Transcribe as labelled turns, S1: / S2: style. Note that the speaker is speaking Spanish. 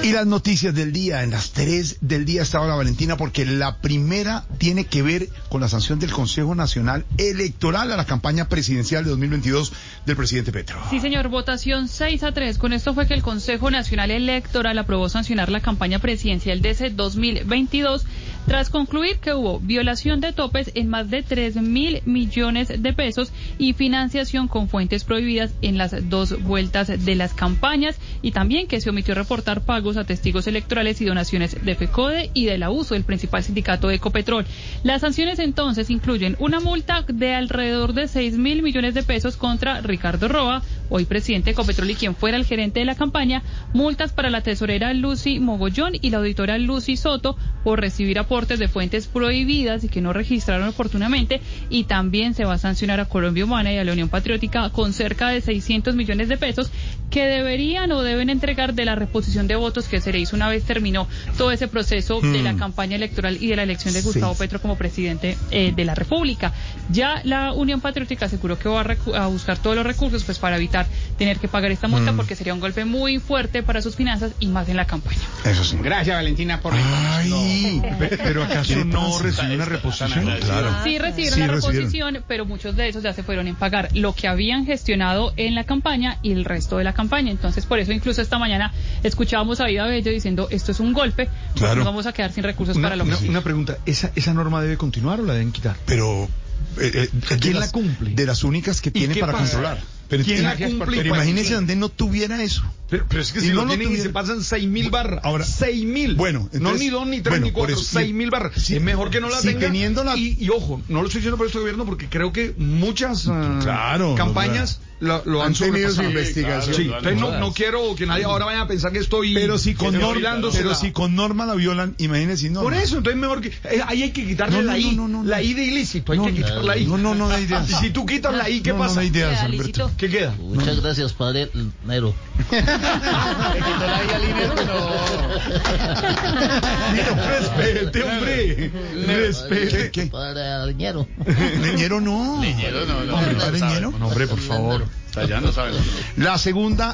S1: Y las noticias del día, en las 3 del día estaba la Valentina, porque la primera tiene que ver con la sanción del Consejo Nacional Electoral a la campaña presidencial de 2022 del presidente Petro.
S2: Sí, señor, votación 6-3. Con esto fue que el Consejo Nacional Electoral aprobó sancionar la campaña presidencial de ese 2022, tras concluir que hubo violación de topes en más de 3.000 millones de pesos y financiación con fuentes prohibidas en las dos vueltas de las campañas, y también que se omitió reportar pagos a testigos electorales y donaciones de FECODE y de la USO, el principal sindicato de Ecopetrol. Las sanciones entonces incluyen una multa de alrededor de 6.000 millones de pesos contra Ricardo Roa, hoy presidente de Ecopetrol y quien fuera el gerente de la campaña, multas para la tesorera Lucy Mogollón y la auditora Lucy Soto por recibir aportes de fuentes prohibidas y que no registraron oportunamente, y también se va a sancionar a Colombia Humana y a la Unión Patriótica con cerca de 600 millones de pesos que deberían o deben entregar de la reposición de votos que se le hizo una vez terminó todo ese proceso de la campaña electoral y de la elección de Gustavo Petro como presidente de la República. Ya la Unión Patriótica aseguró que va a buscar todos los recursos pues para evitar tener que pagar esta multa, porque sería un golpe muy fuerte para sus finanzas y más en la campaña.
S1: Eso sí.
S3: Gracias, Valentina, por
S1: Pero ¿acaso no recibió una reposición?
S2: Claro. Sí recibieron la reposición, pero muchos de esos ya se fueron en pagar lo que habían gestionado en la campaña y el resto de la campaña. Entonces, por eso incluso esta mañana escuchábamos a Vida Bello diciendo, esto es un golpe, pues nos vamos a quedar sin recursos para lo que
S1: Una pregunta, ¿esa norma debe continuar o la deben quitar? Pero
S4: ¿quién la cumple?
S1: De las únicas que tiene para controlar. Pero
S4: ¿quién la cumple?
S1: Pero imagínese donde no tuviera eso.
S4: Pero es que si no lo tienen y se pasan 6.000 barras.
S1: Ahora,
S4: 6.000.
S1: Bueno, entonces,
S4: no ni 2, ni 3, ni 4, 6.000 barras. Sí, es mejor que no la tenga. Y ojo, no lo estoy diciendo por este gobierno porque creo que muchas campañas lo han
S1: tenido su investigación.
S4: Sí, entonces no quiero que nadie ahora vaya a pensar que estoy...
S1: Pero si con norma la violan, imagínense, no.
S4: Por eso, entonces mejor que... ahí hay que quitarle la I. La I de ilícito, hay que quitar la I.
S1: No hay ideas.
S4: Y si tú quitas la I, ¿qué pasa?
S1: No hay ideas, Alberto.
S4: ¿Qué queda?
S5: Muchas gracias, padre Nero.
S3: ¿Le quitó la I al dinero?
S4: Respete, hombre. Respete.
S1: ¿Qué?
S5: Para Leñero.
S1: Leñero no.
S3: Leñero no.
S1: Hombre, por favor.
S3: Ya no saben.
S1: La segunda